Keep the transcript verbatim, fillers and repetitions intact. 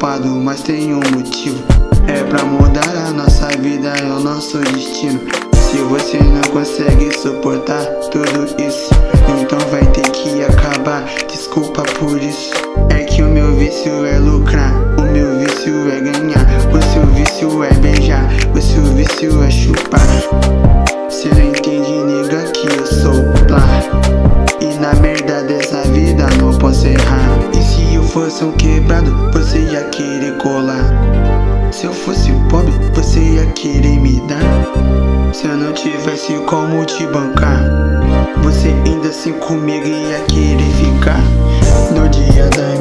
culpado, mas tem um motivo. É pra mudar a nossa vida, é o nosso destino. Se você não consegue suportar tudo isso, então vai ter que acabar. Desculpa por isso. É que o meu vício é lucrar, o meu vício é ganhar, o seu vício é beijar, o seu vício é chupar. Cê não entende, nega, que eu sou plá. E na merda dessa vida não posso errar. E se eu fosse um quebrado, você ia querer colar. Se eu fosse pobre, você ia querer me dar. Se eu não tivesse como te bancar, você ainda assim comigo ia querer ficar. No dia da